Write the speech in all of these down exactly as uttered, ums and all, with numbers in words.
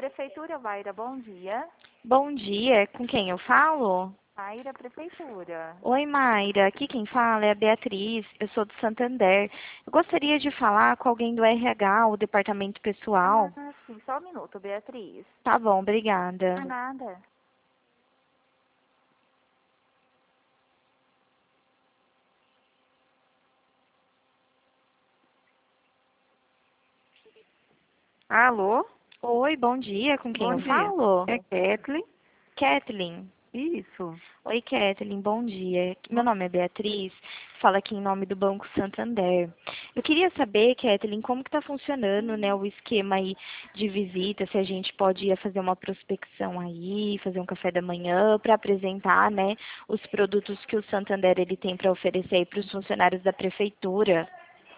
Prefeitura, Mayra, bom dia. Bom dia, com quem eu falo? Mayra, Prefeitura. Oi, Mayra, aqui quem fala é a Beatriz, eu sou do Santander. Eu gostaria de falar com alguém do R H, o departamento pessoal. Ah, sim, só um minuto, Beatriz. Tá bom, obrigada. Por nada. Alô? Oi, bom dia, com quem Bom eu dia. falo? É Kathleen? Kathleen. Isso. Oi, Kathleen, bom dia. Meu nome é Beatriz, falo aqui em nome do Banco Santander. Eu queria saber, Kathleen, como que está funcionando, né, o esquema aí de visita, se a gente pode ir fazer uma prospecção aí, fazer um café da manhã para apresentar, né, os produtos que o Santander ele tem para oferecer aí para os funcionários da prefeitura.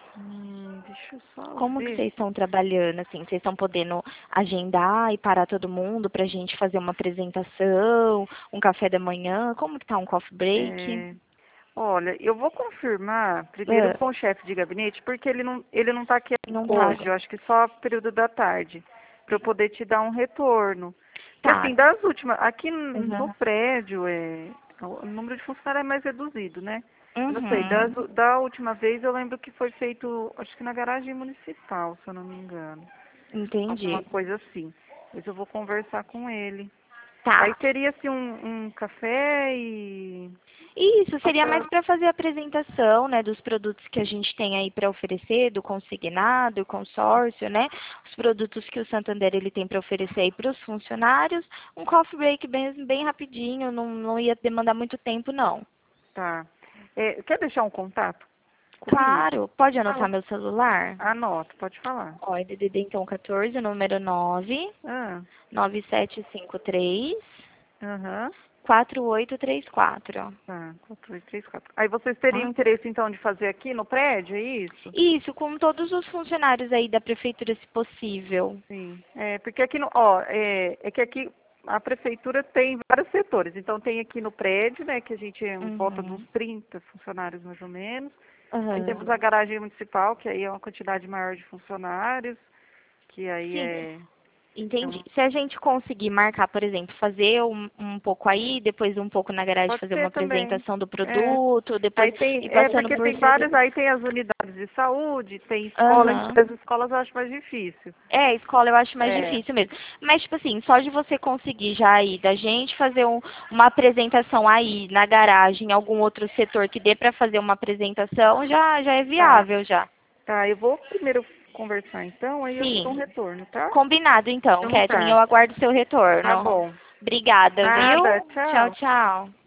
Hum, deixa eu só Como que ver. vocês estão trabalhando, assim? Vocês estão podendo agendar e parar todo mundo para a gente fazer uma apresentação, um café da manhã? Como que tá um coffee break? É, olha, eu vou confirmar primeiro Ah, com o chefe de gabinete, porque ele não ele não está aqui não tá. hoje, eu acho que só período da tarde, para eu poder te dar um retorno. Porque Tá. assim, das últimas, aqui no Uhum. prédio, é, o número de funcionários é mais reduzido, né? Eu não sei, das, Uhum. da última vez eu lembro que foi feito, acho que na garagem municipal, se eu não me engano. Alguma Entendi. coisa assim. Mas eu vou conversar com ele. Aí Tá. teria assim um, um café e Isso seria mais passar. para fazer a apresentação, né, dos produtos que a gente tem aí para oferecer, do consignado, consórcio, né, os produtos que o Santander ele tem para oferecer aí para os funcionários. Um coffee break bem, bem rapidinho, não, não ia demandar muito tempo, não. Tá. É, quer deixar um contato comigo? Claro, pode anotar Fala. meu celular? Anota, pode falar. Ó, é D D D então quatorze, número nove Ah, nove sete cinco três aham. quatro oito três quatro. Tá, quatro, oito, três, quatro. Aí vocês teriam Tá? interesse então de fazer aqui no prédio, é isso? Isso, com todos os funcionários aí da prefeitura, se possível. Sim. É, porque aqui no, ó, é, é que aqui a prefeitura tem vários setores. Então tem aqui no prédio, né, que a gente é em volta dos Uhum. trinta funcionários mais ou menos. Aí temos Aham. a garagem municipal, que aí é uma quantidade maior de funcionários, que aí Sim, é, é entendi. um- Se a gente conseguir marcar, por exemplo, fazer um, um pouco aí, depois um pouco na garagem, pode fazer uma ser também. apresentação do É. produto, depois Aí tem, ir é passando porque por tem setor. vários, aí tem as unidades de saúde, tem escola, Aham. as escolas eu acho mais difícil. É, escola eu acho mais É, difícil mesmo. Mas, tipo assim, só de você conseguir já aí, da gente fazer um- uma apresentação aí na garagem, em algum outro setor que dê pra fazer uma apresentação, já, já é tá. viável já. Tá, eu vou primeiro conversar então, aí eu te dou um Sim. retorno, tá? Combinado, então, Então Kathleen. tá. Eu aguardo seu Tá retorno. bom. Obrigada, Nada, viu? Tchau, tchau. tchau.